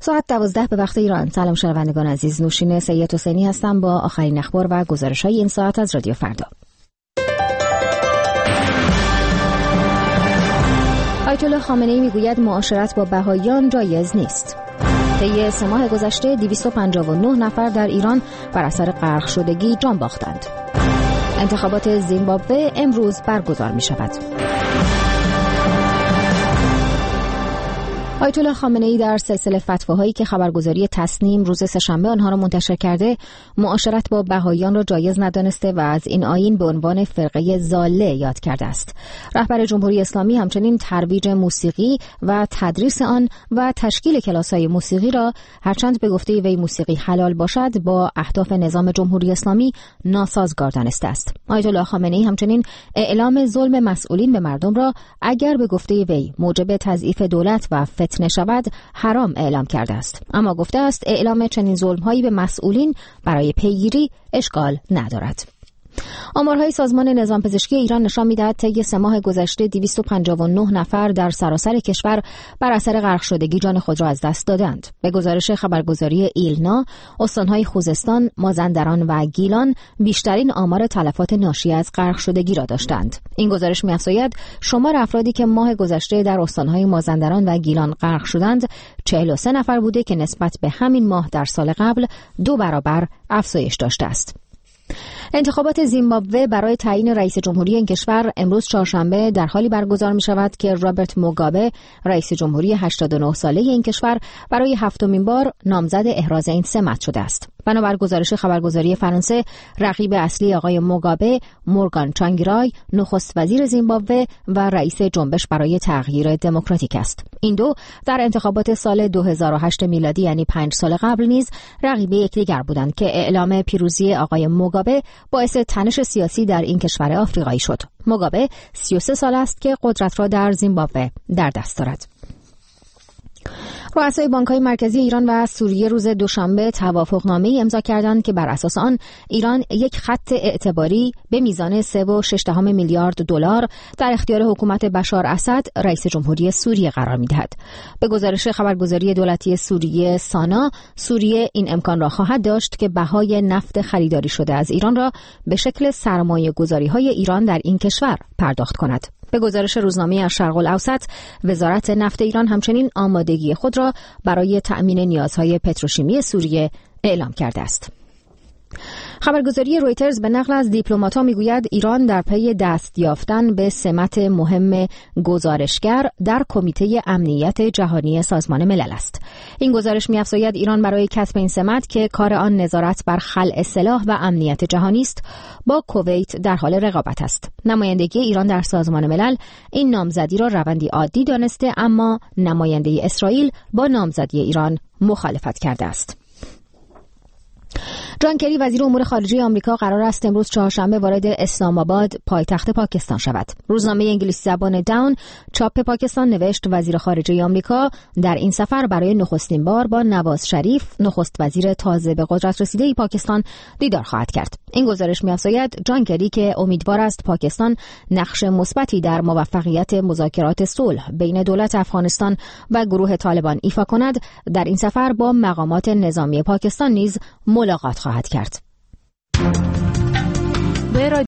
ساعت 12 به وقت ایران. سلام شنوندگان عزیز، نوشین سید حسینی هستم با آخرین اخبار و گزارش‌های این ساعت از رادیو فردا. آیت الله خامنه‌ای میگوید معاشرت با بهائیان جایز نیست. طی 3 ماه گذشته 259 نفر در ایران بر اثر غرق شدگی جان باختند. انتخابات زیمبابوه امروز برگزار می‌شود. آیت الله خامنه‌ای در سلسله فتواهایی که خبرگزاری تسنیم روز سه‌شنبه آنها را منتشر کرده، معاشرت با بهائیان را جایز ندانسته و از این آیین به عنوان فرقه ضاله یاد کرده است. رهبر جمهوری اسلامی همچنین ترویج موسیقی و تدریس آن و تشکیل کلاس‌های موسیقی را، هرچند به گفته وی موسیقی حلال باشد، با اهداف نظام جمهوری اسلامی ناسازگار دانسته است. آیت الله خامنه‌ای همچنین اعلام ظلم مسئولین به مردم را اگر به گفته وی موجب تضعیف دولت و فتنه شود حرام اعلام کرده است، اما گفته است اعلام چنین ظلم‌هایی به مسئولین برای پیگیری اشکال ندارد. آمارهای سازمان نظام پزشکی ایران نشان می‌دهد طی 3 ماه گذشته 259 نفر در سراسر کشور بر اثر غرق شدگی جان خود را از دست دادند. به گزارش خبرگزاری ایلنا، استان‌های خوزستان، مازندران و گیلان بیشترین آمار تلفات ناشی از غرق شدگی را داشتند. این گزارش می‌افزاید شمار افرادی که ماه گذشته در استان‌های مازندران و گیلان غرق شدند 43 نفر بوده که نسبت به همین ماه در سال قبل 2 برابر افزایش داشته است. انتخابات زیمبابوه برای تعیین رئیس جمهوری این کشور امروز چهارشنبه در حالی برگزار می شود که رابرت موگابه، رئیس جمهوری 89 ساله این کشور، برای 7مین بار نامزد احراز این سمت شده است. بنابر گزارش خبرگزاری فرانسه، رقیب اصلی آقای موگابه، مورگان چانگرای، نخست وزیر زیمبابوه و رئیس جنبش برای تغییر دموکراتیک است. این دو در انتخابات سال 2008 میلادی، یعنی 5 سال قبل، نیز رقیب یکدیگر بودند که اعلام پیروزی آقای موگابه باعث تنش سیاسی در این کشور آفریقایی شد. موگابه 33 سال است که قدرت را در زیمبابوه در دست دارد. رؤسای بانک‌های مرکزی ایران و سوریه روز دوشنبه توافقنامه‌ای امضا کردند که بر اساس آن ایران یک خط اعتباری به میزان 3.6 میلیارد دلار در اختیار حکومت بشار اسد، رئیس جمهوری سوریه قرار می‌دهد. به گزارش خبرگزاری دولتی سوریه سانا، سوریه این امکان را خواهد داشت که بهای نفت خریداری شده از ایران را به شکل سرمایه‌گذاری‌های ایران در این کشور پرداخت کند. به گزارش روزنامه الشرق الاوسط، وزارت نفت ایران همچنین آمادگی خود را برای تأمین نیازهای پتروشیمی سوریه اعلام کرده است. خبرگزاری رویترز به نقل از دیپلمات‌ها میگوید ایران در پی دست یافتن به سمت مهم گزارشگر در کمیته امنیت جهانی سازمان ملل است. این گزارش می‌افزاید ایران برای کسب این سمت که کار آن نظارت بر خلع سلاح و امنیت جهانی است، با کویت در حال رقابت است. نمایندگی ایران در سازمان ملل این نامزدی را روندی عادی دانسته، اما نماینده اسرائیل با نامزدی ایران مخالفت کرده است. جان کری وزیر امور خارجه آمریکا قرار است امروز چهارشنبه وارد اسلام آباد، پایتخت پاکستان شود. روزنامه انگلیسی زبان داون چاپ پاکستان نوشت وزیر خارجه آمریکا در این سفر برای نخستین بار با نواز شریف، نخست وزیر تازه به قدرت رسیده پاکستان، دیدار خواهد کرد. این گزارش می‌افزاید جان کری که امیدوار است پاکستان نقش مثبتی در موفقیت مذاکرات صلح بین دولت افغانستان و گروه طالبان ایفا کند، در این سفر با مقامات نظامی پاکستان نیز ملاقات خواهد کرد. به